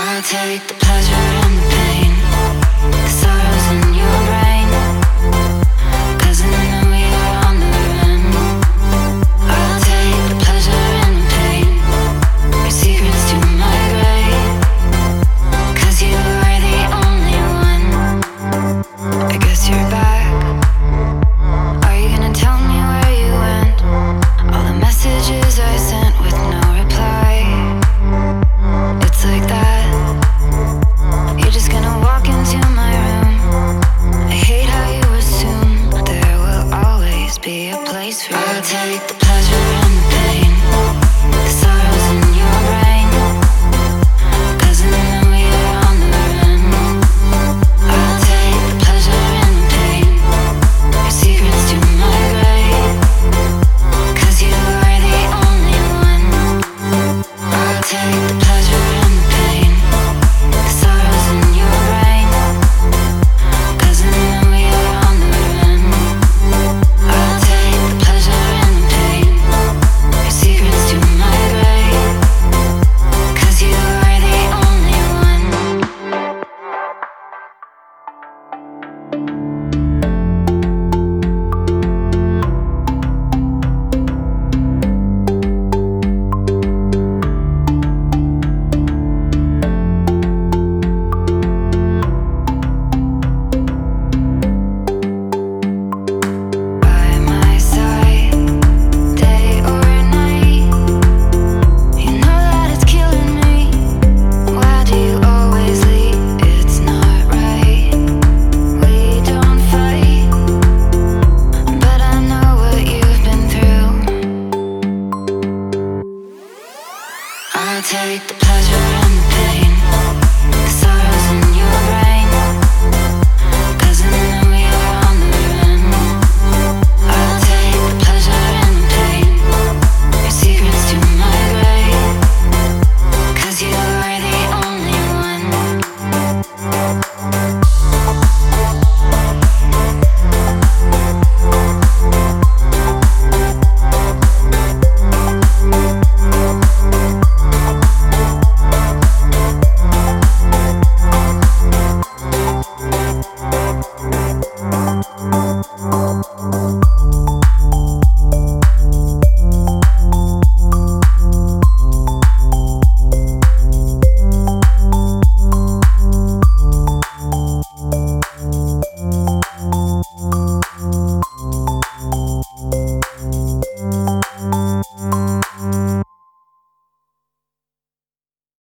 I'll take the pleasure and the pain, the sorrows in your brain, 'cause I know you're on the run. I'll take the pleasure and the pain, your secrets to my grave, 'cause you are the only one. I guess you're back. Are you gonna tell me where you went? All the messages I sent with no reply. It's like that. You're just gonna walk into my room. I hate how you assume there will always be a place for you. I'll take the pleasure and the pain, the sorrows in your brain, 'cause I know you're on the run. I'll take the pleasure and the pain, your secrets to my grave, 'cause you are the only one. I'll take the pleasure and the pain, the sorrows in your brain, 'cause I know you're on the run. I'll take the pleasure and the pain, your secrets to my grave, 'cause you are the only one. By my side, day or night, you know that it's killing me. Why do you always leave? It's not right. We don't fight, but I know what you've been through. I'll take the pleasure and the